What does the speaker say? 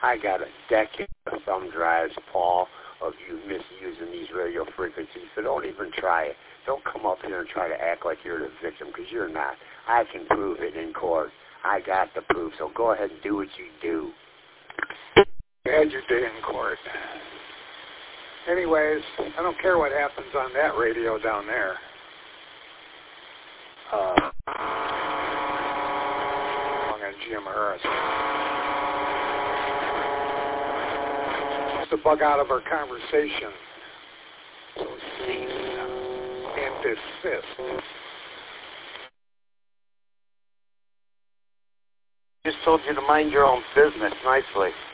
I got a decade of thumb drives, Paul, of you misusing these radio frequencies, so don't even try it. Don't come up here and try to act like you're the victim, because you're not. I can prove it in court. I got the proof, so go ahead and do what you do. You had your day in court. Anyways, I don't care what happens on that radio down there. On Jim Harris. To bug out of our conversation. So cease and desist. Just told you to mind your own business nicely.